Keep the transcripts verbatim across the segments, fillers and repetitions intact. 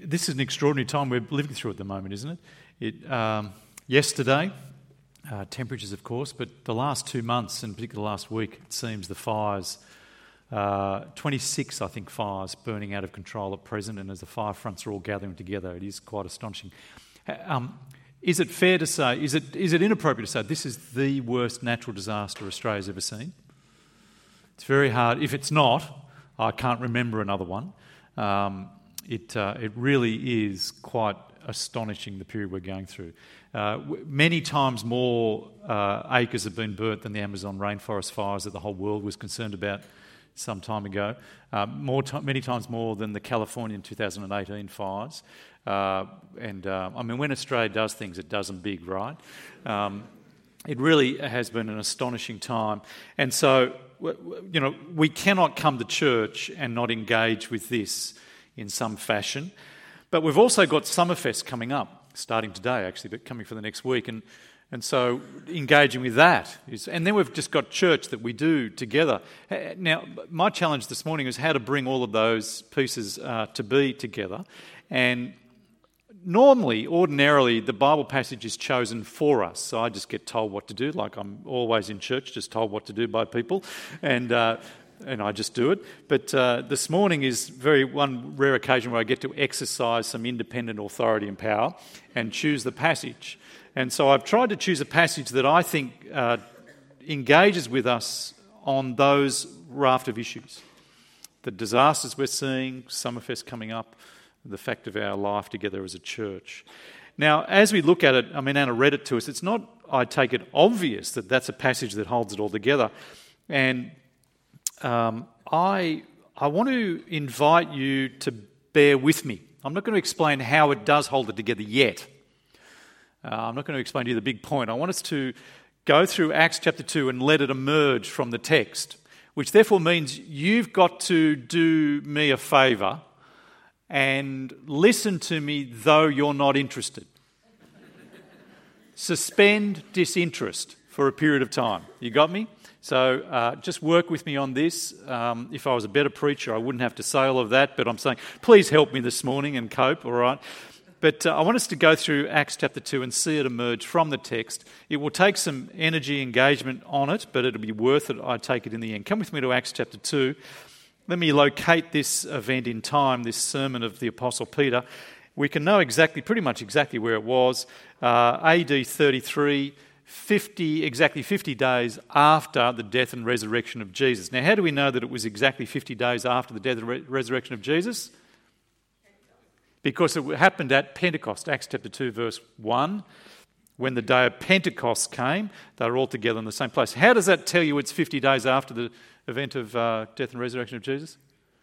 this is an extraordinary time we're living through at the moment, isn't it? It um, yesterday, uh, temperatures, of course, but the last two months, and particularly the last week, it seems the fires, uh, twenty-six, I think, fires burning out of control at present, and as the fire fronts are all gathering together, it is quite astonishing. Um, is it fair to say, is it is it inappropriate to say this is the worst natural disaster Australia's ever seen? It's very hard. If it's not, I can't remember another one. Um, it uh, it really is quite astonishing, the period we're going through. Uh, w- many times more uh, acres have been burnt than the Amazon rainforest fires that the whole world was concerned about some time ago. Uh, more t- many times more than the Californian two thousand eighteen fires. Uh, and uh, I mean, when Australia does things, it does them big, right? Um, it really has been an astonishing time. And so, you know, we cannot come to church and not engage with this in some fashion. But we've also got Summerfest coming up, starting today actually, but coming for the next week. And and so engaging with that is, and then we've just got church that we do together. Now, my challenge this morning is how to bring all of those pieces uh, to be together. And normally, ordinarily, the Bible passage is chosen for us. So I just get told what to do, like I'm always in church, just told what to do by people, and uh, and I just do it. But uh, this morning is very one rare occasion where I get to exercise some independent authority and power and choose the passage. And so I've tried to choose a passage that I think uh, engages with us on those raft of issues. The disasters we're seeing, Summerfest coming up, the fact of our life together as a church. Now, as we look at it, I mean, Anna read it to us, it's not, I take it, obvious that that's a passage that holds it all together. And um, I, I want to invite you to bear with me. I'm not going to explain how it does hold it together yet. Uh, I'm not going to explain to you the big point. I want us to go through Acts chapter two and let it emerge from the text, which therefore means you've got to do me a favour and listen to me though you're not interested. Suspend disinterest for a period of time. You got me? So uh, just work with me on this. Um, if I was a better preacher, I wouldn't have to say all of that, but I'm saying, please help me this morning and cope, all right? But uh, I want us to go through Acts chapter two and see it emerge from the text. It will take some energy, engagement on it, but it'll be worth it, I take it, in the end. Come with me to Acts chapter two. Let me locate this event in time, this sermon of the Apostle Peter. We can know exactly, pretty much exactly where it was. Uh, A D thirty-three, fifty, exactly fifty days after the death and resurrection of Jesus. Now, how do we know that it was exactly fifty days after the death and re- resurrection of Jesus? Because it happened at Pentecost, Acts chapter two, verse one. When the day of Pentecost came, they were all together in the same place. How does that tell you it's fifty days after the event of uh, death and resurrection of Jesus?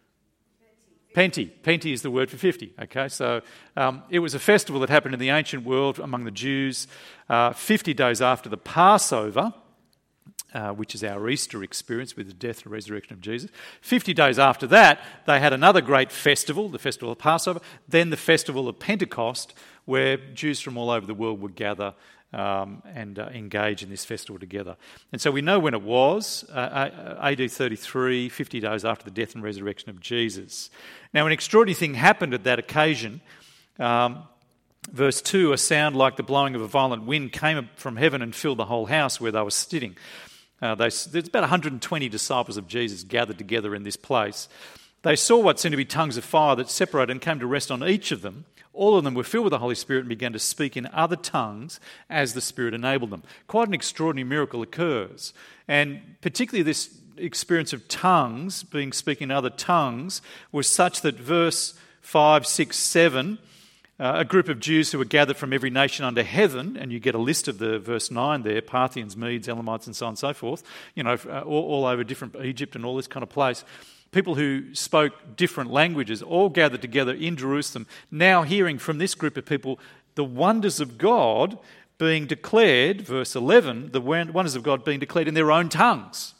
Penti. Penti is the word for fifty. Okay, so um, it was a festival that happened in the ancient world among the Jews uh, fifty days after the Passover, uh, which is our Easter experience with the death and resurrection of Jesus. fifty days after that, they had another great festival, the festival of Passover, then the festival of Pentecost, where Jews from all over the world would gather um, and uh, engage in this festival together. And so we know when it was, uh, A D thirty-three, fifty days after the death and resurrection of Jesus. Now, an extraordinary thing happened at that occasion. Um, verse two, a sound like the blowing of a violent wind came from heaven and filled the whole house where they were sitting. Uh, they, there's about one hundred twenty disciples of Jesus gathered together in this place. They saw what seemed to be tongues of fire that separated and came to rest on each of them. All of them were filled with the Holy Spirit and began to speak in other tongues as the Spirit enabled them. Quite an extraordinary miracle occurs. And particularly this experience of tongues, being speaking in other tongues, was such that verse five, six, seven, uh, a group of Jews who were gathered from every nation under heaven, and you get a list of the verse nine there, Parthians, Medes, Elamites, and so on and so forth, you know, all, all over different Egypt and all this kind of place. People who spoke different languages all gathered together in Jerusalem, now hearing from this group of people the wonders of God being declared, verse eleven, the wonders of God being declared in their own tongues.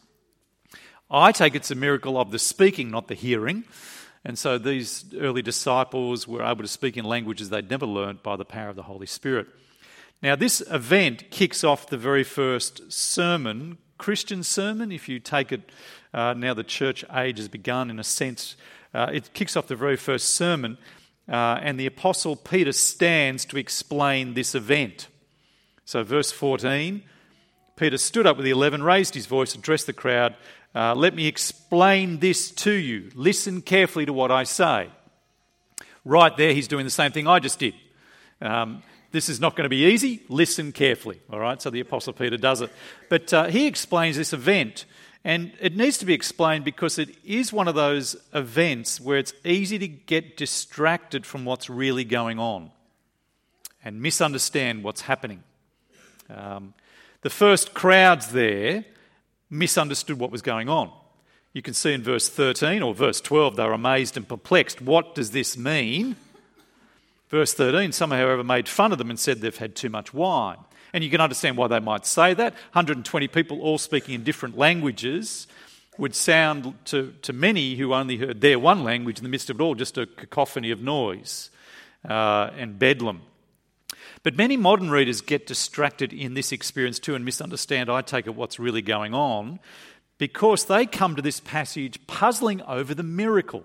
I take it's a miracle of the speaking, not the hearing. And so these early disciples were able to speak in languages they'd never learnt by the power of the Holy Spirit. Now, this event kicks off the very first sermon, Christian sermon, if you take it. Uh, now the church age has begun, in a sense. Uh, it kicks off the very first sermon uh, and the Apostle Peter stands to explain this event. So verse fourteen, Peter stood up with the eleven, raised his voice, addressed the crowd. Uh, Let me explain this to you. Listen carefully to what I say. Right there, he's doing the same thing I just did. Um, this is not going to be easy. Listen carefully. All right, so the Apostle Peter does it. But uh, he explains this event, and it needs to be explained because it is one of those events where it's easy to get distracted from what's really going on and misunderstand what's happening. Um, the first crowds there misunderstood what was going on. You can see in verse thirteen or verse twelve, they were amazed and perplexed. What does this mean? Verse thirteen, some however made fun of them and said they've had too much wine. And you can understand why they might say that. one hundred twenty people all speaking in different languages would sound to, to many who only heard their one language in the midst of it all just a cacophony of noise uh, and bedlam. But many modern readers get distracted in this experience too and misunderstand, I take it, what's really going on, because they come to this passage puzzling over the miracle.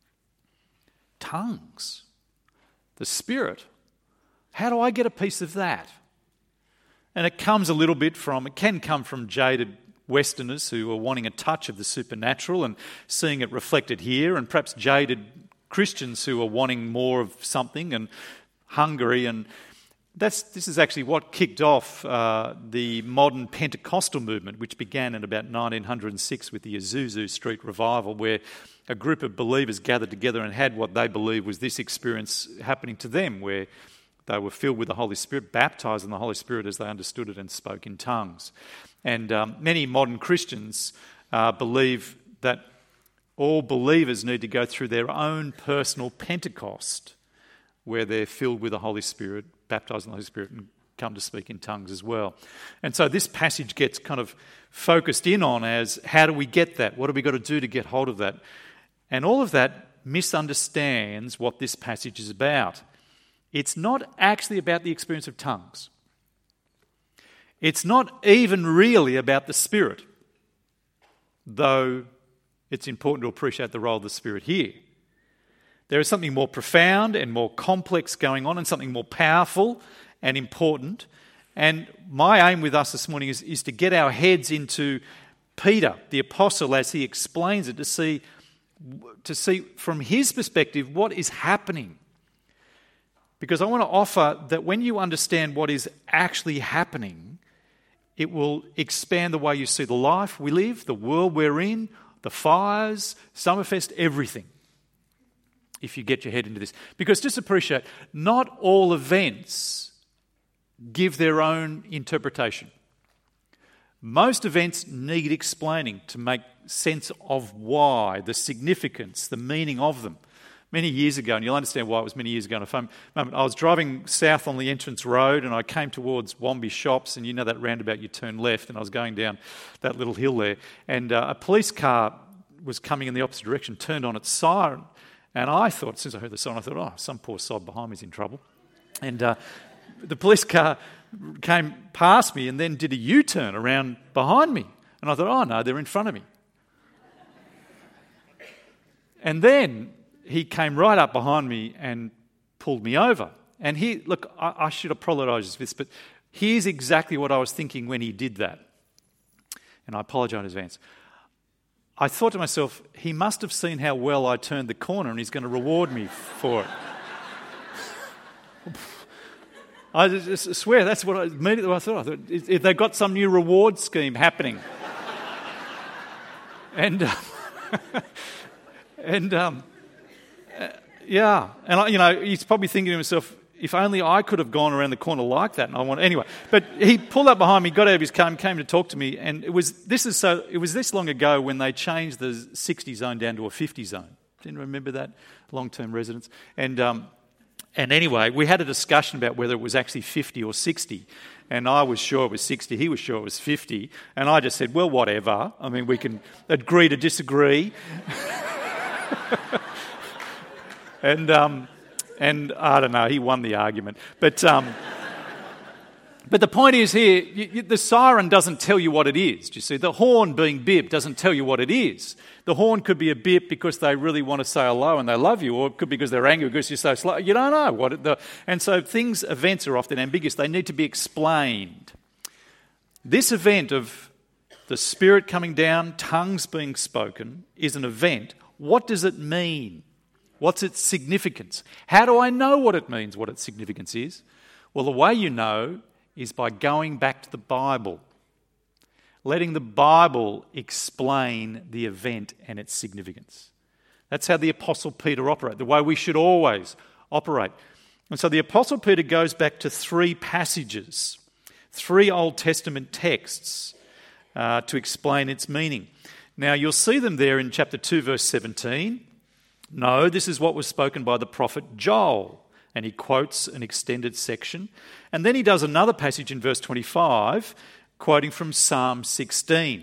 Tongues. The Spirit. How do I get a piece of that? And it comes a little bit from, it can come from jaded Westerners who are wanting a touch of the supernatural and seeing it reflected here, and perhaps jaded Christians who are wanting more of something and hungry. And that's this is actually what kicked off uh, the modern Pentecostal movement, which began in about nineteen oh six with the Azusa Street Revival, where a group of believers gathered together and had what they believed was this experience happening to them, where they were filled with the Holy Spirit, baptised in the Holy Spirit as they understood it and spoke in tongues. And um, many modern Christians uh, believe that all believers need to go through their own personal Pentecost, where they're filled with the Holy Spirit, baptised in the Holy Spirit, and come to speak in tongues as well. And so this passage gets kind of focused in on as, how do we get that? What have we got to do to get hold of that? And all of that misunderstands what this passage is about. It's not actually about the experience of tongues. It's not even really about the Spirit, though it's important to appreciate the role of the Spirit here. There is something more profound and more complex going on, and something more powerful and important. And my aim with us this morning is, is to get our heads into Peter, the apostle, as he explains it, to see, to see from his perspective what is happening. Because I want to offer that when you understand what is actually happening, it will expand the way you see the life we live, the world we're in, the fires, Summerfest, everything. If you get your head into this. Because just appreciate, not all events give their own interpretation. Most events need explaining to make sense of why, the significance, the meaning of them. Many years ago, and you'll understand why it was many years ago in a moment, I was driving south on the entrance road and I came towards Wombi Shops, and you know that roundabout, you turn left, and I was going down that little hill there, and uh, a police car was coming in the opposite direction, turned on its siren. And I thought, as soon as I heard the siren, I thought, oh, some poor sod behind me's in trouble. And uh, the police car came past me and then did a U-turn around behind me. And I thought, oh, no, they're in front of me. And then he came right up behind me and pulled me over. And he, look, I, I should apologise for this, but here's exactly what I was thinking when he did that. And I apologise in advance. I thought to myself, he must have seen how well I turned the corner and he's going to reward me for it. I just swear, that's what I immediately I thought. I thought, if they've got some new reward scheme happening. and uh, and um, uh, yeah, and I, you know, he's probably thinking to himself, if only I could have gone around the corner like that. And I want anyway. But he pulled up behind me, got out of his car, and came to talk to me. And it was this is so. It was this long ago when they changed the sixty zone down to a fifty zone. Do you remember that? Long-term residents. And um, and anyway, we had a discussion about whether it was actually fifty or sixty. And I was sure it was sixty. He was sure it was fifty. And I just said, well, whatever. I mean, we can agree to disagree. and. Um, And I don't know, he won the argument. But um, But the point is here, you, you, the siren doesn't tell you what it is. Do you see? The horn being bipped doesn't tell you what it is. The horn could be a bip because they really want to say hello and they love you, or it could be because they're angry because you're so slow. You don't know what it, the, and so things, events are often ambiguous. They need to be explained. This event of the Spirit coming down, tongues being spoken, is an event. What does it mean? What's its significance? How do I know what it means, what its significance is? Well, the way you know is by going back to the Bible, letting the Bible explain the event and its significance. That's how the Apostle Peter operated, the way we should always operate. And so the Apostle Peter goes back to three passages, three Old Testament texts uh, to explain its meaning. Now, you'll see them there in chapter two, verse seventeen. No, this is what was spoken by the prophet Joel. And he quotes an extended section. And then he does another passage in verse twenty-five, quoting from Psalm sixteen.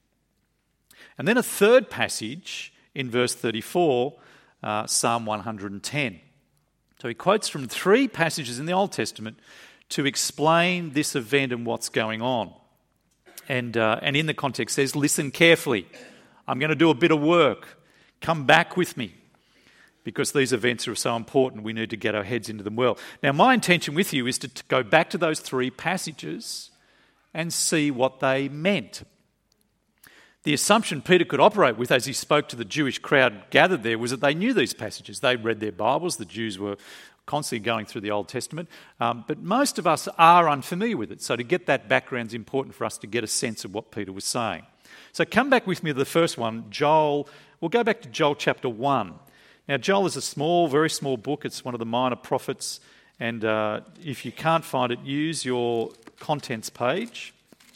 And then a third passage in verse thirty-four, uh, Psalm one hundred ten. So he quotes from three passages in the Old Testament to explain this event and what's going on. And, uh, and in the context says, listen carefully. I'm going to do a bit of work. Come back with me. Because these events are so important, we need to get our heads into them well. Now, my intention with you is to t- go back to those three passages and see what they meant. The assumption Peter could operate with as he spoke to the Jewish crowd gathered there was that they knew these passages. They read their Bibles. The Jews were constantly going through the Old Testament. Um, but most of us are unfamiliar with it. So to get that background is important for us to get a sense of what Peter was saying. So come back with me to the first one, Joel. We'll go back to Joel chapter one. Now, Joel is a small, very small book. It's one of the minor prophets. And uh, if you can't find it, use your contents page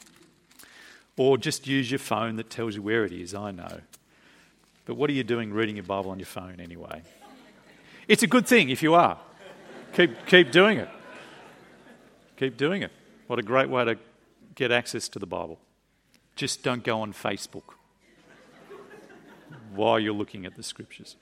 or just use your phone that tells you where it is, I know. But what are you doing reading your Bible on your phone anyway? It's a good thing if you are. Keep, keep doing it. Keep doing it. What a great way to get access to the Bible. Just don't go on Facebook while you're looking at the Scriptures.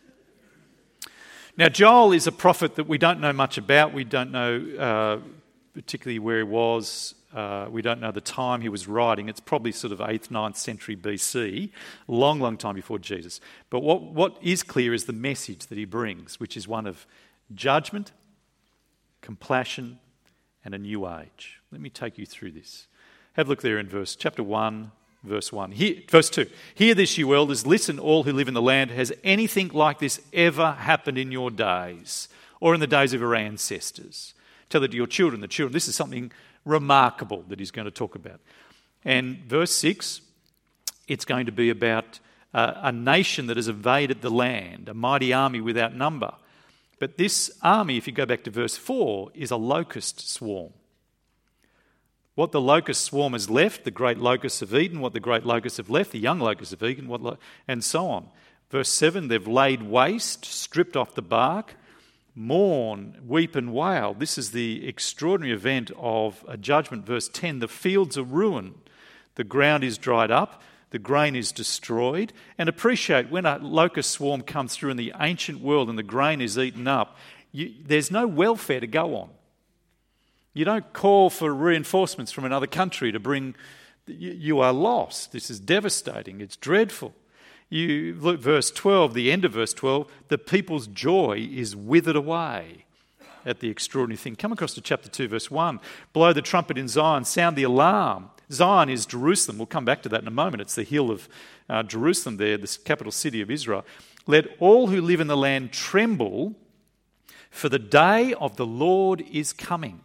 Now, Joel is a prophet that we don't know much about. We don't know uh, particularly where he was. Uh, we don't know the time he was writing. It's probably sort of eighth, ninth century B C, long, long time before Jesus. But what, what is clear is the message that he brings, which is one of judgment, compassion, and a new age. Let me take you through this. Have a look there in verse chapter one, Verse one. Here, verse two. Hear this, you elders. Listen, all who live in the land. Has anything like this ever happened in your days or in the days of your ancestors? Tell it to your children, the children. This is something remarkable that he's going to talk about. And verse six, it's going to be about uh, a nation that has invaded the land, a mighty army without number. But this army, if you go back to verse four, is a locust swarm. What the locust swarm has left, the great locusts of Eden, what the great locusts have left, the young locusts of Eden, what lo- and so on. Verse seven, they've laid waste, stripped off the bark, mourn, weep and wail. This is the extraordinary event of a judgment. Verse ten, the fields are ruined, the ground is dried up, the grain is destroyed. And appreciate when a locust swarm comes through in the ancient world and the grain is eaten up, you, there's no welfare to go on. You don't call for reinforcements from another country to bring... You are lost. This is devastating. It's dreadful. You look verse twelve, the end of verse twelve, the people's joy is withered away at the extraordinary thing. Come across to chapter two, verse one. Blow the trumpet in Zion, sound the alarm. Zion is Jerusalem. We'll come back to that in a moment. It's the hill of uh, Jerusalem there, the capital city of Israel. Let all who live in the land tremble, for the day of the Lord is coming.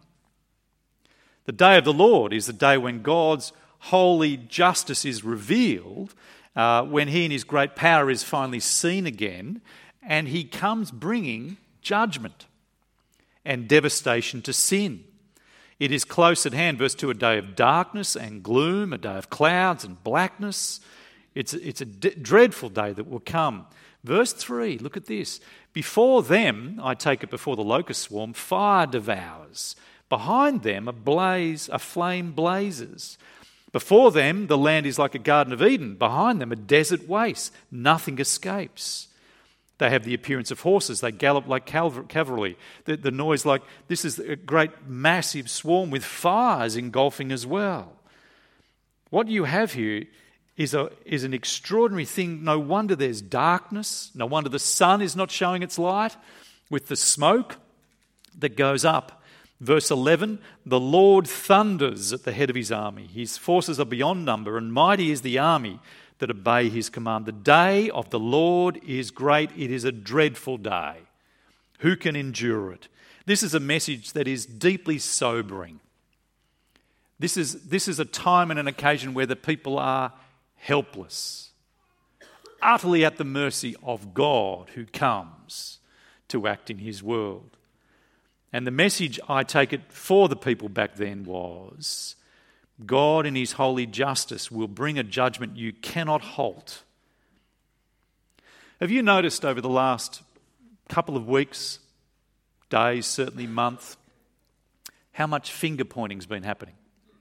The day of the Lord is the day when God's holy justice is revealed, uh, when he in his great power is finally seen again, and he comes bringing judgment and devastation to sin. It is close at hand, verse two, a day of darkness and gloom, a day of clouds and blackness. It's, it's a d- dreadful day that will come. Verse three, look at this. Before them, I take it before the locust swarm, fire devours. Behind them, a blaze, a flame blazes. Before them, the land is like a Garden of Eden. Behind them, a desert waste. Nothing escapes. They have the appearance of horses. They gallop like cavalry. The, the noise like, this is a great massive swarm with fires engulfing as well. What you have here is, a, is an extraordinary thing. No wonder there's darkness. No wonder the sun is not showing its light with the smoke that goes up. Verse eleven, the Lord thunders at the head of his army. His forces are beyond number, and mighty is the army that obey his command. The day of the Lord is great. It is a dreadful day. Who can endure it? This is a message that is deeply sobering. This is, this is a time and an occasion where the people are helpless, utterly at the mercy of God who comes to act in his world. And the message, I take it, for the people back then was, God in his holy justice will bring a judgment you cannot halt. Have you noticed over the last couple of weeks, days, certainly month, how much finger pointing's been happening?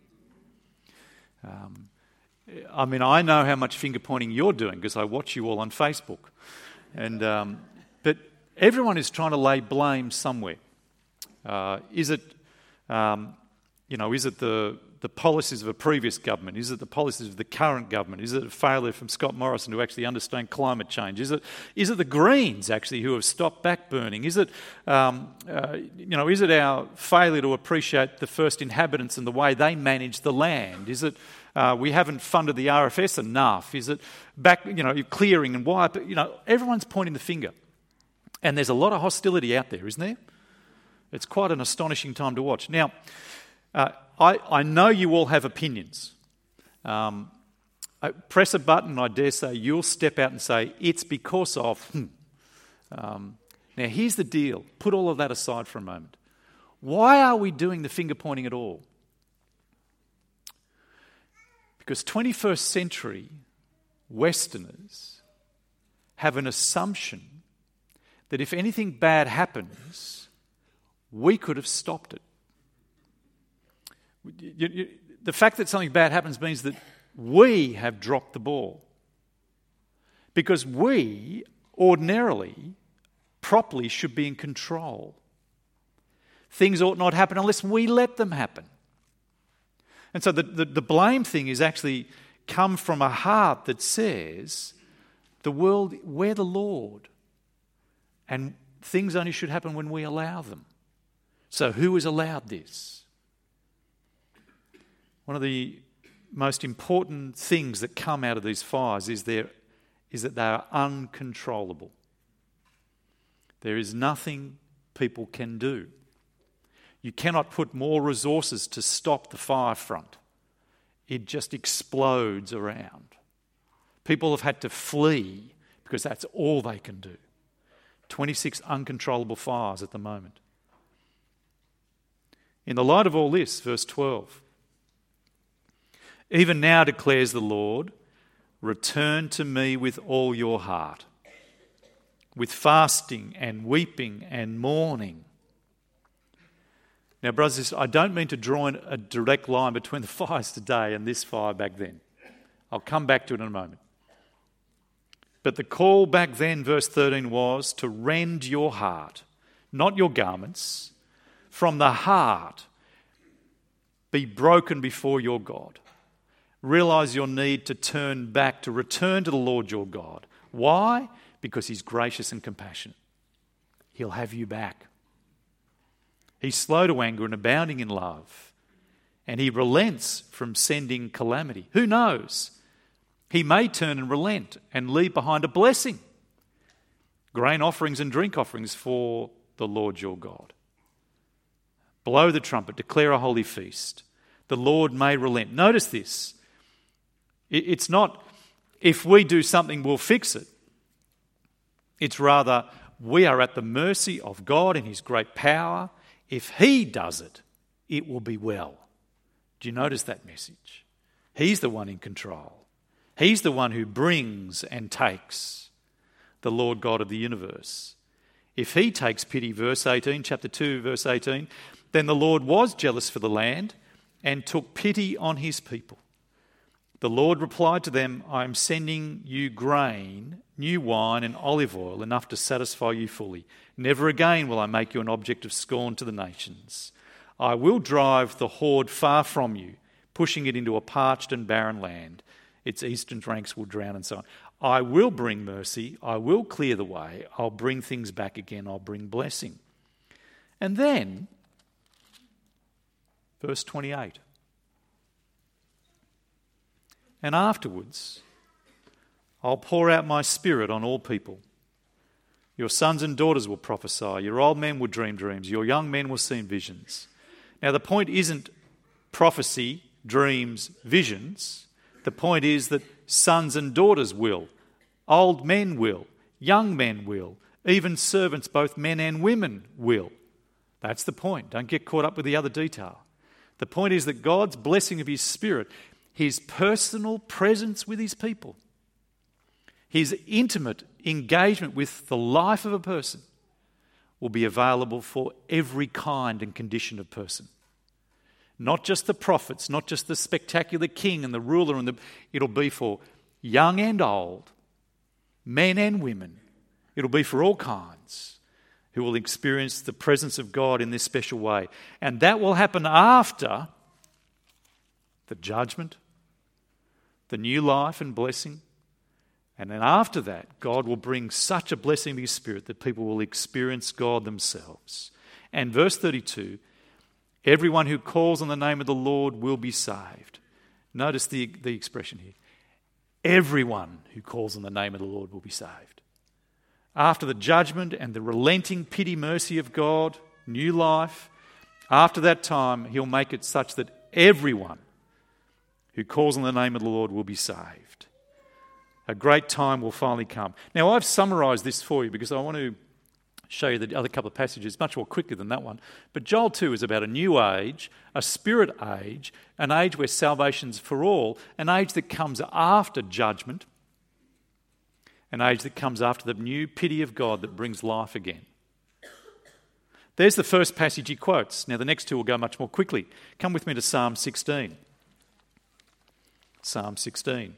Um, I mean, I know how much finger pointing you're doing because I watch you all on Facebook. And um, but everyone is trying to lay blame somewhere. Uh, is it, um, you know, is it the the policies of a previous government? Is it the policies of the current government? Is it a failure from Scott Morrison to actually understand climate change? Is it is it the Greens actually who have stopped backburning? Is it um, uh, you know is it our failure to appreciate the first inhabitants and the way they manage the land? Is it uh, we haven't funded the R F S enough? Is it back you know clearing and why? You know everyone's pointing the finger, and there's a lot of hostility out there, isn't there? It's quite an astonishing time to watch. Now. Uh, I, I know you all have opinions. Um, I press a button, I dare say you'll step out and say, it's because of... Hmm. Um, now, here's the deal. Put all of that aside for a moment. Why are we doing the finger pointing at all? Because twenty-first century Westerners have an assumption that if anything bad happens, we could have stopped it. You, you, the fact that something bad happens means that we have dropped the ball. Because we ordinarily, properly, should be in control. Things ought not happen unless we let them happen. And so the, the, the blame thing is actually come from a heart that says the world, we're the Lord. And things only should happen when we allow them. So who has allowed this? One of the most important things that come out of these fires is, there, is that they are uncontrollable. There is nothing people can do. You cannot put more resources to stop the fire front. It just explodes around. People have had to flee because that's all they can do. twenty-six uncontrollable fires at the moment. In the light of all this, verse twelve, even now declares the Lord, return to me with all your heart, with fasting and weeping and mourning. Now, brothers and sisters, I don't mean to draw in a direct line between the fires today and this fire back then. I'll come back to it in a moment. But the call back then, verse thirteen, was to rend your heart, not your garments, from the heart. Be broken before your God. Realise your need to turn back, to return to the Lord your God. Why? Because he's gracious and compassionate. He'll have you back. He's slow to anger and abounding in love. And he relents from sending calamity. Who knows? He may turn and relent and leave behind a blessing. Grain offerings and drink offerings for the Lord your God. Blow the trumpet, declare a holy feast. The Lord may relent. Notice this. It's not, if we do something, we'll fix it. It's rather, we are at the mercy of God in his great power. If he does it, it will be well. Do you notice that message? He's the one in control. He's the one who brings and takes, the Lord God of the universe. If he takes pity, verse eighteen, chapter two, verse eighteen, then the Lord was jealous for the land and took pity on his people. The Lord replied to them, I am sending you grain, new wine and olive oil, enough to satisfy you fully. Never again will I make you an object of scorn to the nations. I will drive the horde far from you, pushing it into a parched and barren land. Its eastern ranks will drown and so on. I will bring mercy. I will clear the way. I'll bring things back again. I'll bring blessing. And then, verse twenty-eight. And afterwards, I'll pour out my spirit on all people. Your sons and daughters will prophesy. Your old men will dream dreams. Your young men will see visions. Now, the point isn't prophecy, dreams, visions. The point is that sons and daughters will. Old men will. Young men will. Even servants, both men and women, will. That's the point. Don't get caught up with the other detail. The point is that God's blessing of his Spirit, his personal presence with his people, his intimate engagement with the life of a person will be available for every kind and condition of person. Not just the prophets, not just the spectacular king and the ruler, and the, it'll be for young and old, men and women. It'll be for all kinds who will experience the presence of God in this special way. And that will happen after the judgment, the new life and blessing. And then after that, God will bring such a blessing of his Spirit that people will experience God themselves. And verse thirty-two, everyone who calls on the name of the Lord will be saved. Notice the, the expression here. Everyone who calls on the name of the Lord will be saved. After the judgment and the relenting pity mercy of God, new life, after that time, he'll make it such that everyone who calls on the name of the Lord will be saved. A great time will finally come. Now, I've summarised this for you because I want to show you the other couple of passages much more quickly than that one. But Joel two is about a new age, a spirit age, an age where salvation's for all, an age that comes after judgment, an age that comes after the new pity of God that brings life again. There's the first passage he quotes. Now, the next two will go much more quickly. Come with me to Psalm sixteen. Psalm sixteen.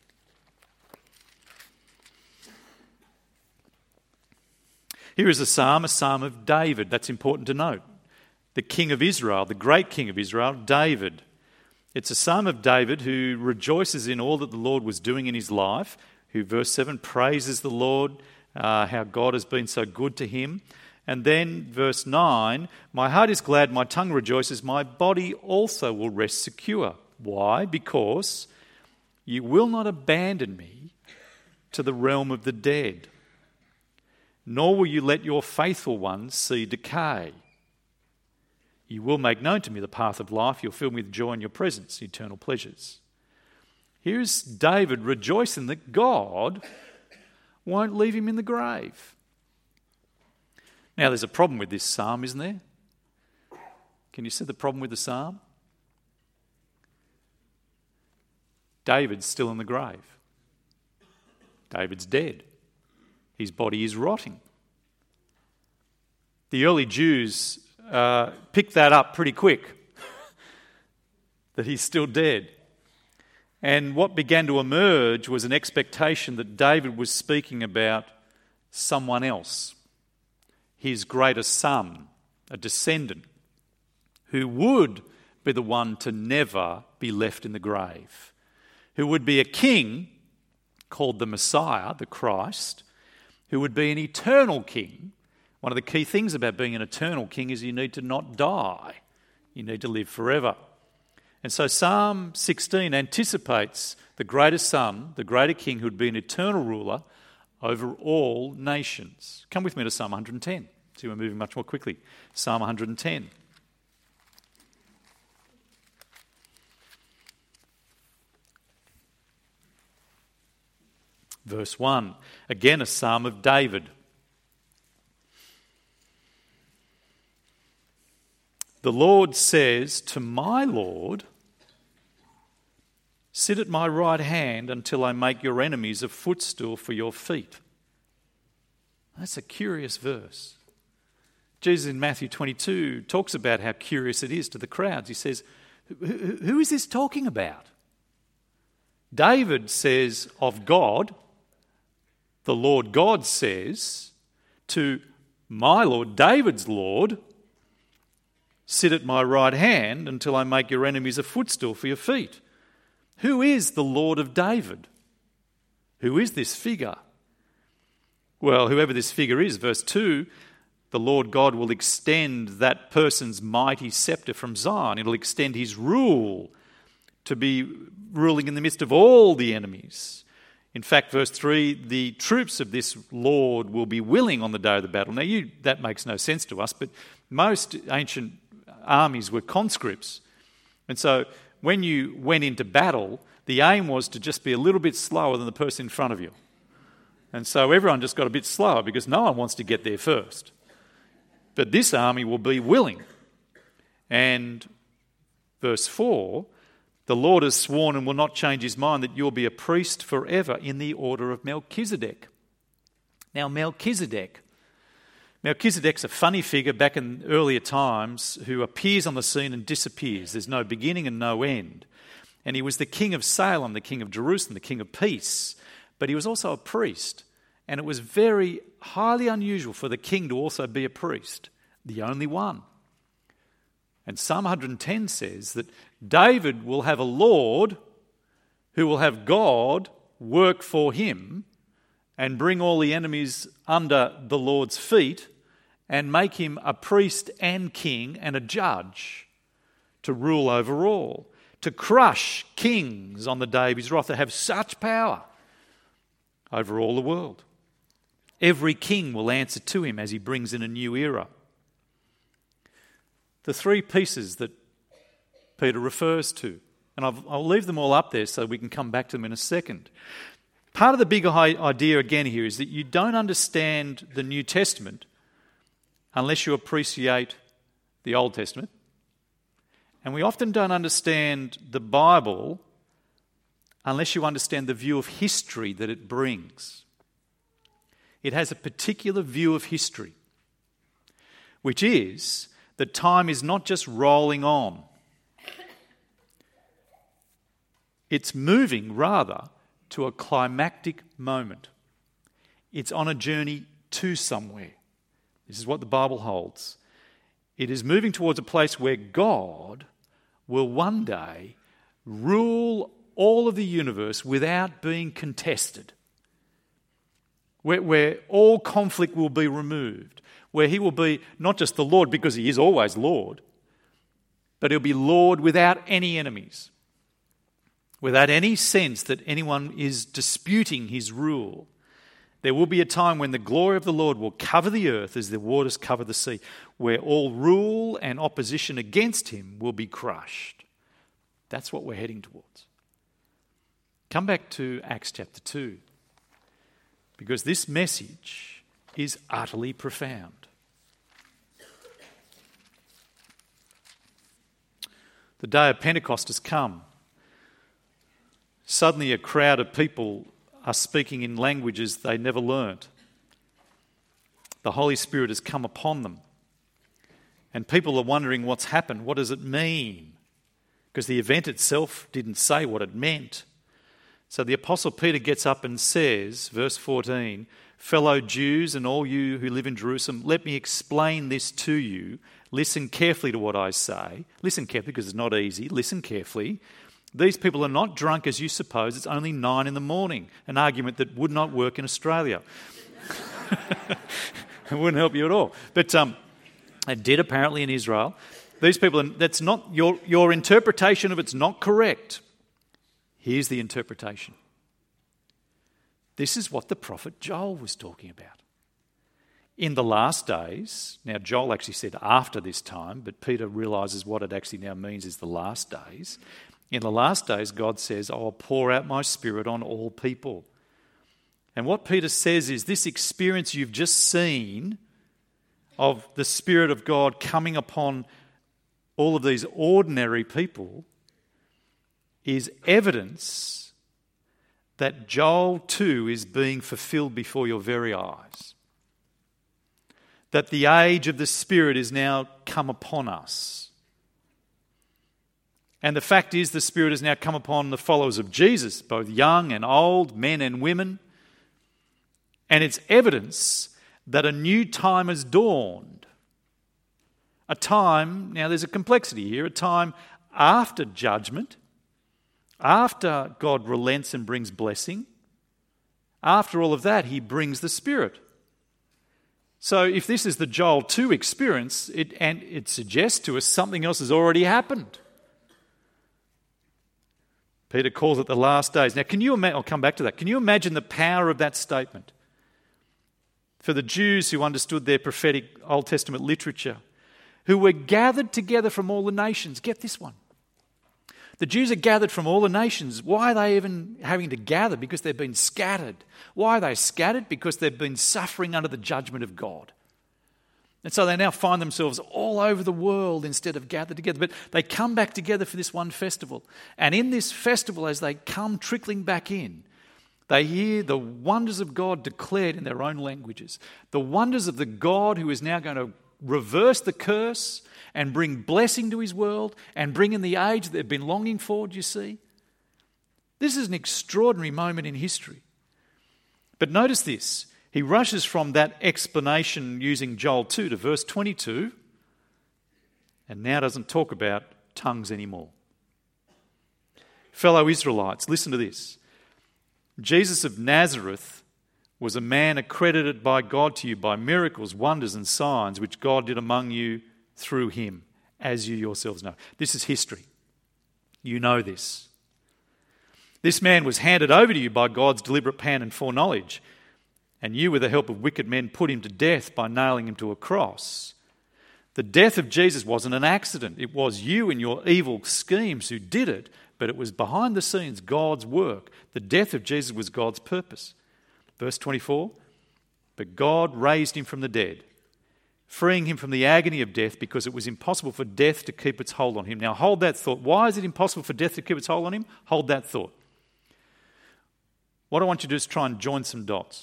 Here is a psalm, a psalm of David. That's important to note. The king of Israel, the great king of Israel, David. It's a psalm of David who rejoices in all that the Lord was doing in his life, who, verse seven, praises the Lord, uh, how God has been so good to him. And then, verse nine, my heart is glad, my tongue rejoices, my body also will rest secure. Why? Because you will not abandon me to the realm of the dead, nor will you let your faithful ones see decay. You will make known to me the path of life. You'll fill me with joy in your presence, eternal pleasures. Here's David rejoicing that God won't leave him in the grave. Now, there's a problem with this psalm, isn't there? Can you see the problem with the psalm? David's still in the grave. David's dead. His body is rotting. The early Jews uh, picked that up pretty quick, that he's still dead. And what began to emerge was an expectation that David was speaking about someone else, his greatest son, a descendant, who would be the one to never be left in the grave, who would be a king called the Messiah, the Christ, who would be an eternal king. One of the key things about being an eternal king is you need to not die. You need to live forever. And so Psalm sixteen anticipates the greater son, the greater king, who would be an eternal ruler over all nations. Come with me to Psalm one hundred ten. See, we're moving much more quickly. Psalm one hundred ten. Verse one, again a psalm of David. The Lord says to my Lord, sit at my right hand until I make your enemies a footstool for your feet. That's a curious verse. Jesus in Matthew twenty-two talks about how curious it is to the crowds. He says, who is this talking about? David says of God, the Lord God says to my Lord, David's Lord, sit at my right hand until I make your enemies a footstool for your feet. Who is the Lord of David? Who is this figure? Well, whoever this figure is, verse two, the Lord God will extend that person's mighty scepter from Zion. It'll extend his rule to be ruling in the midst of all the enemies. In fact, verse three, the troops of this Lord will be willing on the day of the battle. Now, you, that makes no sense to us, but most ancient armies were conscripts. And so when you went into battle, the aim was to just be a little bit slower than the person in front of you. And so everyone just got a bit slower because no one wants to get there first. But this army will be willing. And verse four, the Lord has sworn and will not change his mind that you'll be a priest forever in the order of Melchizedek. Now, Melchizedek. Melchizedek's a funny figure back in earlier times who appears on the scene and disappears. There's no beginning and no end. And he was the king of Salem, the king of Jerusalem, the king of peace. But he was also a priest. And it was very highly unusual for the king to also be a priest, the only one. And Psalm one hundred ten says that David will have a Lord who will have God work for him and bring all the enemies under the Lord's feet and make him a priest and king and a judge to rule over all, to crush kings on the day of his wrath, to have such power over all the world. Every king will answer to him as he brings in a new era. The three pieces that Peter refers to, and I've, I'll leave them all up there so we can come back to them in a second. Part of the bigger idea again here is that you don't understand the New Testament unless you appreciate the Old Testament. And we often don't understand the Bible unless you understand the view of history that it brings. It has a particular view of history, which is that time is not just rolling on. It's moving, rather, to a climactic moment. It's on a journey to somewhere. This is what the Bible holds. It is moving towards a place where God will one day rule all of the universe without being contested, where, where all conflict will be removed, where he will be not just the Lord because he is always Lord, but he'll be Lord without any enemies, without any sense that anyone is disputing his rule. There will be a time when the glory of the Lord will cover the earth as the waters cover the sea, where all rule and opposition against him will be crushed. That's what we're heading towards. Come back to Acts chapter two, because this message is utterly profound. The day of Pentecost has come. Suddenly a crowd of people are speaking in languages they never learnt. The Holy Spirit has come upon them. And people are wondering what's happened. What does it mean? Because the event itself didn't say what it meant. So the Apostle Peter gets up and says, verse fourteen, "Fellow Jews and all you who live in Jerusalem, let me explain this to you. Listen carefully to what I say." Listen carefully because it's not easy. Listen carefully. "These people are not drunk as you suppose. It's only nine in the morning." An argument that would not work in Australia. It wouldn't help you at all. But um, it did apparently in Israel. These people, that's not your, your interpretation of it's not correct. Here's the interpretation. This is what the prophet Joel was talking about. In the last days, now Joel actually said after this time, but Peter realises what it actually now means is the last days. In the last days, God says, "I'll pour out my Spirit on all people." And what Peter says is this experience you've just seen of the Spirit of God coming upon all of these ordinary people is evidence that Joel two is being fulfilled before your very eyes. That the age of the Spirit is now come upon us. And the fact is, the Spirit has now come upon the followers of Jesus, both young and old, men and women. And it's evidence that a new time has dawned. A time, now there's a complexity here, a time after judgment, after God relents and brings blessing. After all of that, he brings the Spirit. So if this is the Joel two experience, it, and it suggests to us something else has already happened. Peter calls it the last days. Now, can you imagine, I'll come back to that. Can you imagine the power of that statement? For the Jews who understood their prophetic Old Testament literature, who were gathered together from all the nations. Get this one. The Jews are gathered from all the nations. Why are they even having to gather? Because they've been scattered. Why are they scattered? Because they've been suffering under the judgment of God. And so they now find themselves all over the world instead of gathered together. But they come back together for this one festival. And in this festival, as they come trickling back in, they hear the wonders of God declared in their own languages. The wonders of the God who is now going to reverse the curse and bring blessing to his world and bring in the age that they've been longing for, do you see? This is an extraordinary moment in history. But notice this. He rushes from that explanation using Joel two to verse twenty-two and now doesn't talk about tongues anymore. Fellow Israelites, listen to this. Jesus of Nazareth was a man accredited by God to you by miracles, wonders and signs which God did among you through him, as you yourselves know. This is history. You know this. This man was handed over to you by God's deliberate plan and foreknowledge, and you, with the help of wicked men, put him to death by nailing him to a cross. The death of Jesus wasn't an accident. It was you and your evil schemes who did it, but it was behind the scenes God's work. The death of Jesus was God's purpose. Verse twenty-four, but God raised him from the dead, freeing him from the agony of death because it was impossible for death to keep its hold on him. Now hold that thought. Why is it impossible for death to keep its hold on him? Hold that thought. What I want you to do is try and join some dots.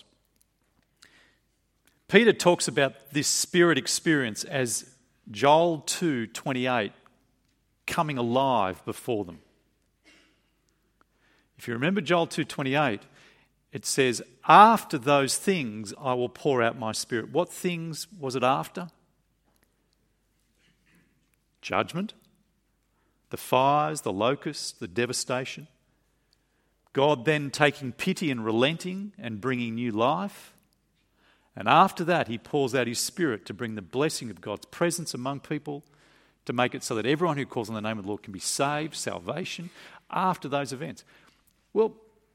Peter talks about this Spirit experience as Joel two twenty-eight coming alive before them. If you remember Joel two twenty-eight, it says, after those things I will pour out my Spirit. What things was it after? Judgment, the fires, the locusts, the devastation. God then taking pity and relenting and bringing new life. And after that, he pours out his Spirit to bring the blessing of God's presence among people, to make it so that everyone who calls on the name of the Lord can be saved, salvation, after those events. Well,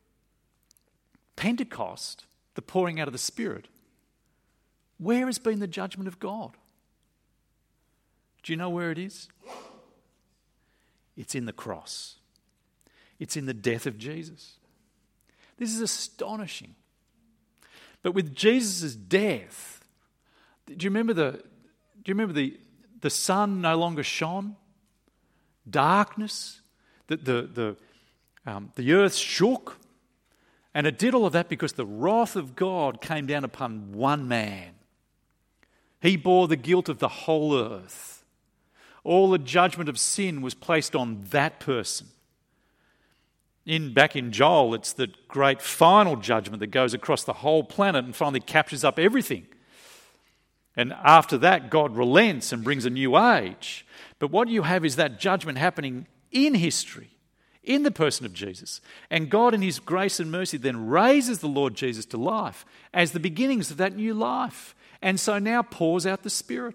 Pentecost, the pouring out of the Spirit, where has been the judgment of God? Do you know where it is? It's in the cross. It's in the death of Jesus. This is astonishing. But with Jesus' death, do you remember the do you remember the, the sun no longer shone? Darkness, the the the, um, the earth shook, and it did all of that because the wrath of God came down upon one man. He bore the guilt of the whole earth. All the judgment of sin was placed on that person. In back in Joel, it's the great final judgment that goes across the whole planet and finally captures up everything. And after that, God relents and brings a new age. But what you have is that judgment happening in history, in the person of Jesus. And God in his grace and mercy then raises the Lord Jesus to life as the beginnings of that new life. And so now pours out the Spirit.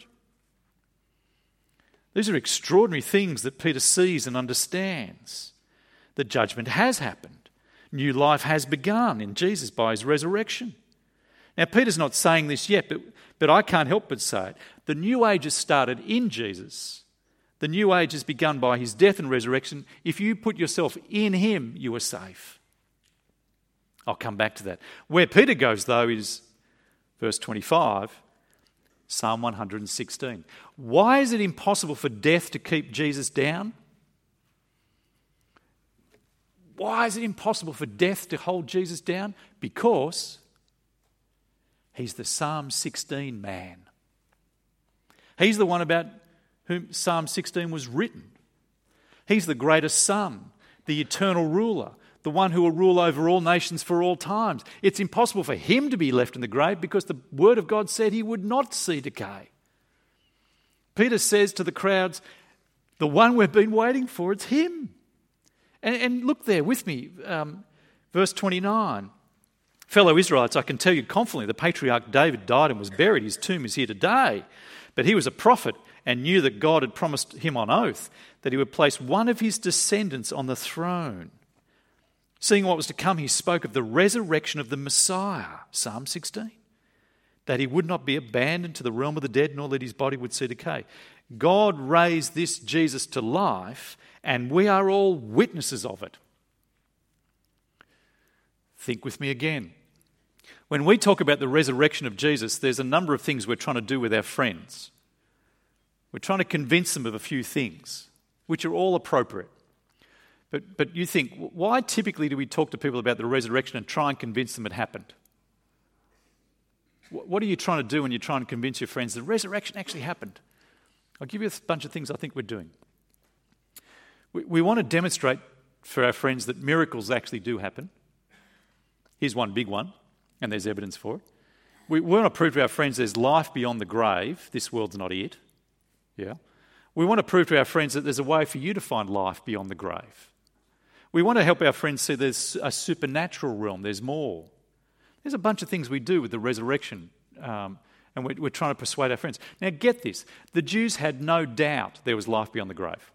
These are extraordinary things that Peter sees and understands. The judgment has happened. New life has begun in Jesus by his resurrection. Now, Peter's not saying this yet, but, but I can't help but say it. The new age has started in Jesus. The new age has begun by his death and resurrection. If you put yourself in him, you are safe. I'll come back to that. Where Peter goes, though, is verse twenty-five, Psalm one hundred sixteen. Why is it impossible for death to keep Jesus down? Why is it impossible for death to hold Jesus down? Because he's the Psalm sixteen man. He's the one about whom Psalm sixteen was written. He's the greatest Son, the eternal ruler, the one who will rule over all nations for all times. It's impossible for him to be left in the grave because the Word of God said he would not see decay. Peter says to the crowds, the one we've been waiting for, it's him. And, and look there with me, um, verse twenty-nine. Fellow Israelites, I can tell you confidently, the patriarch David died and was buried. His tomb is here today. But he was a prophet and knew that God had promised him on oath that he would place one of his descendants on the throne. Seeing what was to come, he spoke of the resurrection of the Messiah, Psalm sixteen, that he would not be abandoned to the realm of the dead, nor that his body would see decay. God raised this Jesus to life, and we are all witnesses of it. Think with me again. When we talk about the resurrection of Jesus, there's a number of things we're trying to do with our friends. We're trying to convince them of a few things, which are all appropriate. But, but you think, why typically do we talk to people about the resurrection and try and convince them it happened? What are you trying to do when you're trying to convince your friends the resurrection actually happened? I'll give you a bunch of things I think we're doing. We, we want to demonstrate for our friends that miracles actually do happen. Here's one big one, and there's evidence for it. We want to prove to our friends there's life beyond the grave. This world's not it. Yeah. We want to prove to our friends that there's a way for you to find life beyond the grave. We want to help our friends see there's a supernatural realm. There's more. There's a bunch of things we do with the resurrection, um, and we're, we're trying to persuade our friends. Now, get this. The Jews had no doubt there was life beyond the grave.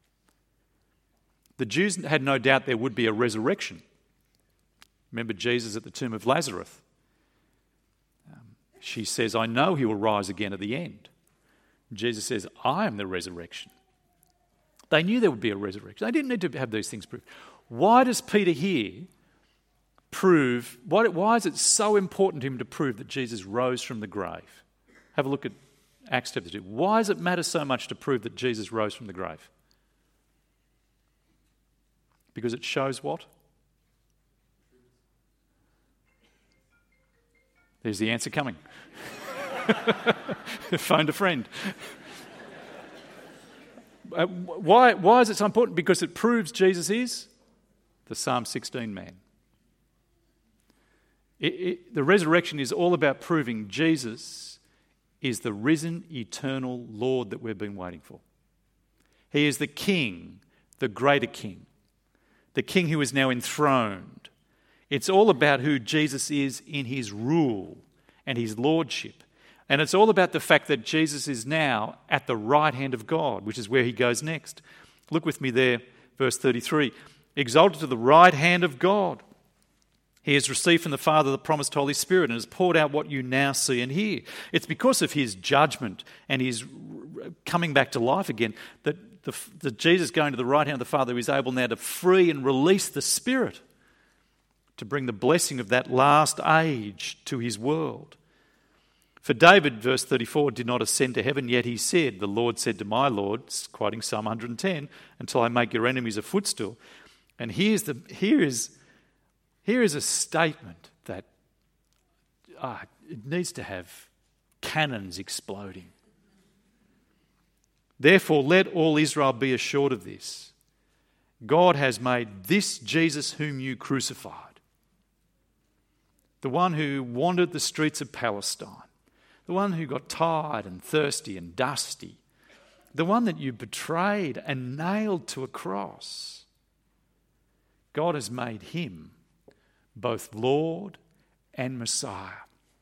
The Jews had no doubt there would be a resurrection. Remember Jesus at the tomb of Lazarus. Um, she says, I know he will rise again at the end. Jesus says, I am the resurrection. They knew there would be a resurrection. They didn't need to have these things proved. Why does Peter here prove, why, why is it so important to him to prove that Jesus rose from the grave? Have a look at Acts chapter two. Why does it matter so much to prove that Jesus rose from the grave? Because it shows what? There's the answer coming. Phoned a friend. Uh, why, why is it so important? Because it proves Jesus is the Psalm sixteen man. It, it, the resurrection is all about proving Jesus is the risen, eternal Lord that we've been waiting for. He is the King, the greater King, the King who is now enthroned. It's all about who Jesus is in his rule and his lordship. And it's all about the fact that Jesus is now at the right hand of God, which is where he goes next. Look with me there, verse thirty-three. Exalted to the right hand of God. He has received from the Father the promised Holy Spirit and has poured out what you now see and hear. It's because of his judgment and his coming back to life again that the, the Jesus going to the right hand of the Father is able now to free and release the Spirit to bring the blessing of that last age to his world. For David, verse thirty-four, did not ascend to heaven, yet he said, the Lord said to my Lord, quoting Psalm one hundred ten, until I make your enemies a footstool. And here's the, here, is, here is a statement that ah, it needs to have cannons exploding. Therefore, let all Israel be assured of this. God has made this Jesus whom you crucified, the one who wandered the streets of Palestine, the one who got tired and thirsty and dusty, the one that you betrayed and nailed to a cross. God has made him both Lord and Messiah.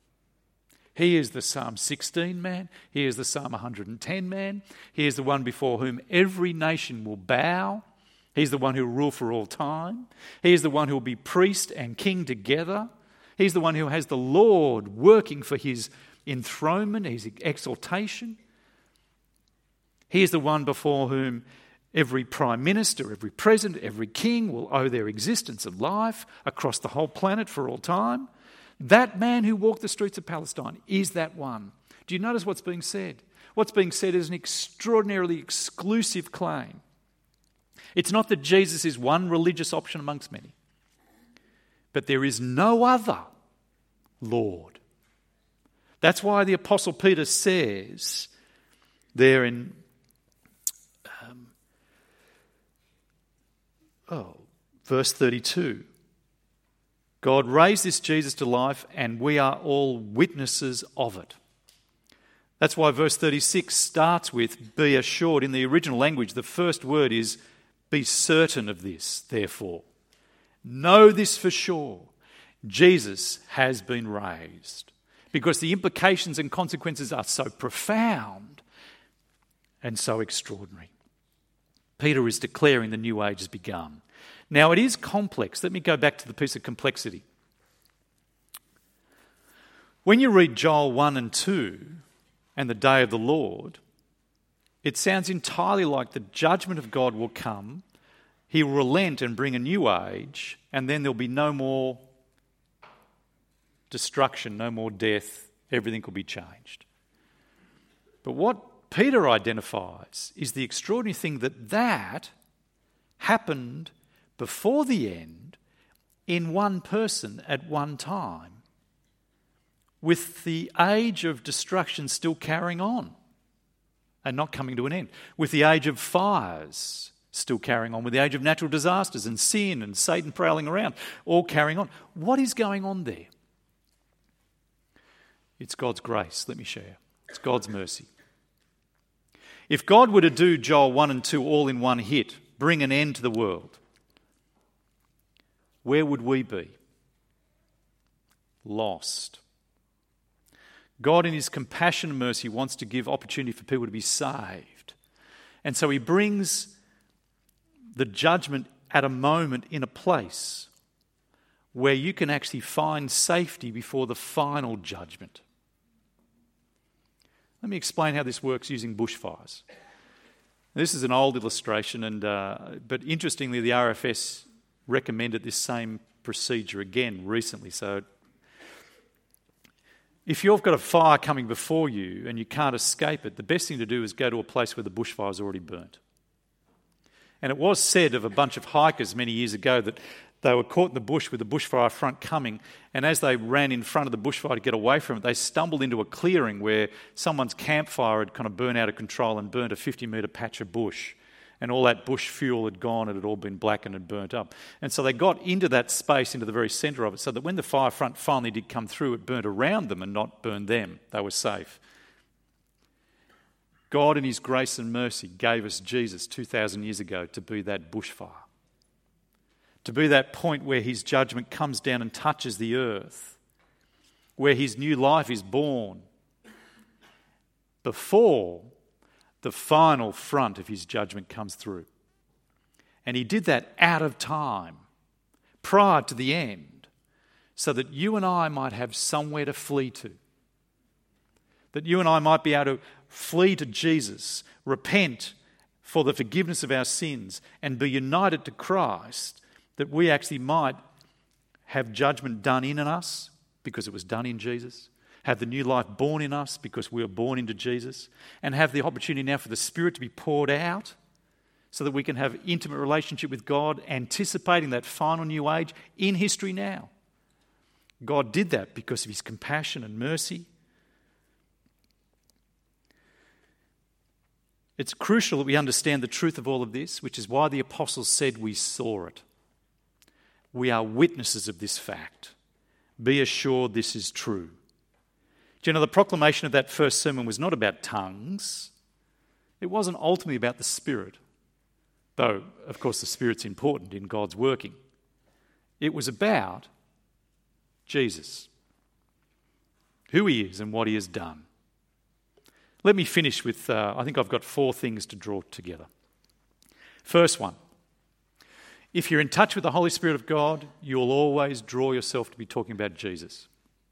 He is the Psalm sixteen man. He is the Psalm one hundred ten man. He is the one before whom every nation will bow. He's the one who will rule for all time. He is the one who will be priest and king together. He's the one who has the Lord working for his enthronement, his exaltation. He is the one before whom every prime minister, every president, every king will owe their existence and life across the whole planet for all time. That man who walked the streets of Palestine is that one. Do you notice what's being said? What's being said is an extraordinarily exclusive claim. It's not that Jesus is one religious option amongst many, but there is no other Lord. That's why the Apostle Peter says there in um, Oh, verse thirty-two. God raised this Jesus to life, and we are all witnesses of it. That's why verse thirty-six starts with, be assured. In the original language, the first word is, be certain of this, therefore. Know this for sure. Jesus has been raised. Because the implications and consequences are so profound and so extraordinary. Peter is declaring the new age has begun. Now, it is complex. Let me go back to the piece of complexity. When you read Joel one and two and the day of the Lord, it sounds entirely like the judgment of God will come, he will relent and bring a new age, and then there'll be no more destruction, no more death, everything will be changed. But what Peter identifies is the extraordinary thing that that happened before the end in one person at one time, with the age of destruction still carrying on and not coming to an end, with the age of fires still carrying on, with the age of natural disasters and sin and Satan prowling around, all carrying on. What is going on there? It's God's grace, let me share. It's God's mercy. If God were to do Joel one and two all in one hit, bring an end to the world, where would we be? Lost. God in his compassion and mercy wants to give opportunity for people to be saved. And so he brings the judgment at a moment in a place where you can actually find safety before the final judgment. Let me explain how this works using bushfires. This is an old illustration, and uh, but interestingly, the R F S recommended this same procedure again recently. So if you've got a fire coming before you and you can't escape it, the best thing to do is go to a place where the bushfire's already burnt. And it was said of a bunch of hikers many years ago that they were caught in the bush with the bushfire front coming, and as they ran in front of the bushfire to get away from it, they stumbled into a clearing where someone's campfire had kind of burned out of control and burnt a fifty metre patch of bush. And all that bush fuel had gone, it had all been blackened and burnt up. And so they got into that space, into the very centre of it, so that when the fire front finally did come through, it burnt around them and not burned them. They were safe. God in his grace and mercy gave us Jesus two thousand years ago to be that bushfire. To be that point where his judgment comes down and touches the earth, where his new life is born, before the final front of his judgment comes through. And he did that out of time, prior to the end, so that you and I might have somewhere to flee to. That you and I might be able to flee to Jesus, repent for the forgiveness of our sins, and be united to Christ, that we actually might have judgment done in us because it was done in Jesus, have the new life born in us because we were born into Jesus, and have the opportunity now for the Spirit to be poured out so that we can have intimate relationship with God, anticipating that final new age in history now. God did that because of his compassion and mercy. It's crucial that we understand the truth of all of this, which is why the apostles said we saw it. We are witnesses of this fact. Be assured this is true. Do you know, the proclamation of that first sermon was not about tongues. It wasn't ultimately about the Spirit, though, of course, the Spirit's important in God's working. It was about Jesus, who he is and what he has done. Let me finish with, uh, I think I've got four things to draw together. First one, if you're in touch with the Holy Spirit of God, you'll always draw yourself to be talking about Jesus.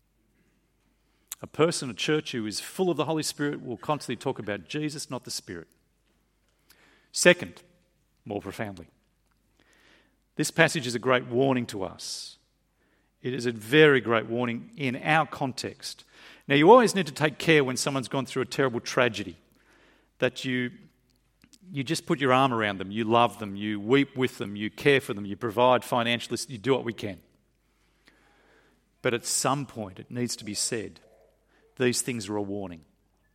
A person, a church who is full of the Holy Spirit will constantly talk about Jesus, not the Spirit. Second, more profoundly, this passage is a great warning to us. It is a very great warning in our context. Now, you always need to take care when someone's gone through a terrible tragedy, that you, you just put your arm around them, you love them, you weep with them, you care for them, you provide financially, you do what we can. But at some point, it needs to be said, these things are a warning.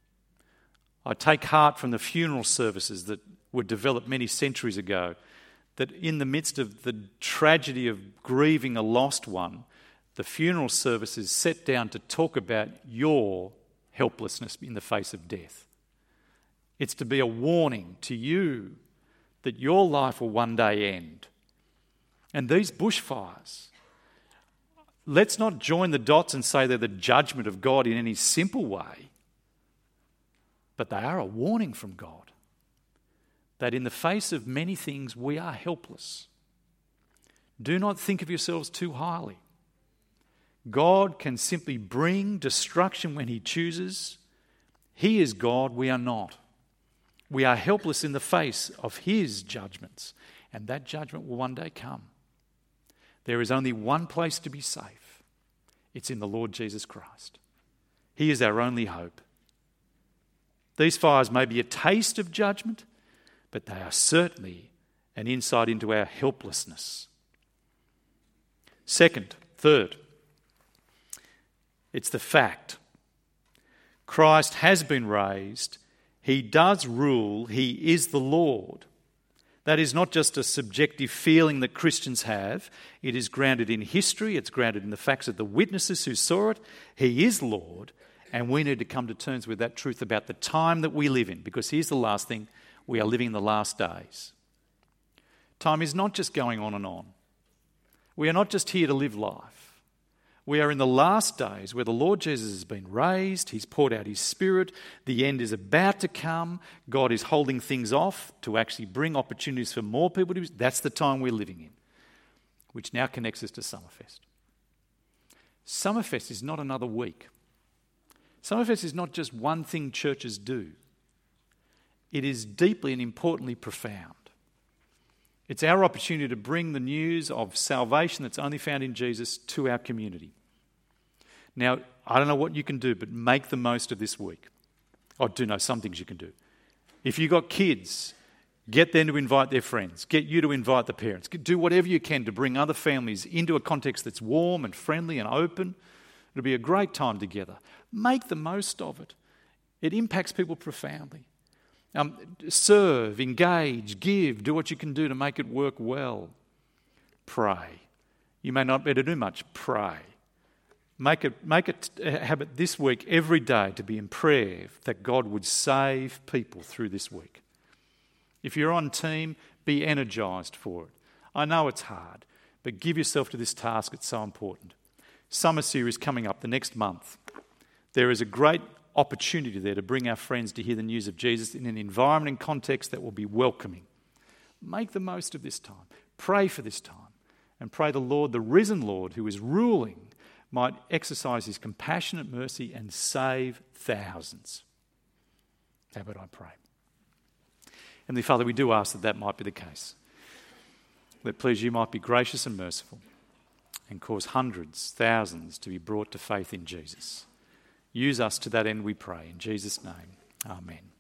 I take heart from the funeral services that were developed many centuries ago that in the midst of the tragedy of grieving a lost one, the funeral service is set down to talk about your helplessness in the face of death. It's to be a warning to you that your life will one day end. And these bushfires, let's not join the dots and say they're the judgment of God in any simple way, but they are a warning from God that in the face of many things we are helpless. Do not think of yourselves too highly. God can simply bring destruction when he chooses. He is God, we are not. We are helpless in the face of his judgments, and that judgment will one day come. There is only one place to be safe. It's in the Lord Jesus Christ. He is our only hope. These fires may be a taste of judgment, but they are certainly an insight into our helplessness. Second, third, it's the fact. Christ has been raised. He does rule. He is the Lord. That is not just a subjective feeling that Christians have. It is grounded in history. It's grounded in the facts of the witnesses who saw it. He is Lord, and we need to come to terms with that truth about the time that we live in, because here's the last thing. We are living in the last days. Time is not just going on and on. We are not just here to live life. We are in the last days where the Lord Jesus has been raised. He's poured out his Spirit. The end is about to come. God is holding things off to actually bring opportunities for more people to. That's the time we're living in, which now connects us to Summerfest. Summerfest is not another week. Summerfest is not just one thing churches do. It is deeply and importantly profound. It's our opportunity to bring the news of salvation that's only found in Jesus to our community. Now, I don't know what you can do, but make the most of this week. I do know some things you can do. If you've got kids, get them to invite their friends. Get you to invite the parents. Do whatever you can to bring other families into a context that's warm and friendly and open. It'll be a great time together. Make the most of it. It impacts people profoundly. Um, serve, engage, give, do what you can do to make it work well. Pray. You may not be able to do much. Pray. Make it, make it a habit this week, every day, to be in prayer that God would save people through this week. If you're on team, be energised for it. I know it's hard, but give yourself to this task. It's so important. Summer series coming up the next month. There is a great opportunity there to bring our friends to hear the news of Jesus in an environment and context that will be welcoming. Make the most of this time. Pray for this time. And pray the Lord, the risen Lord who is ruling, might exercise his compassionate mercy and save thousands. How about I pray? Heavenly Father, we do ask that that might be the case. That please you might be gracious and merciful and cause hundreds, thousands to be brought to faith in Jesus. Use us to that end, we pray. In Jesus' name, amen.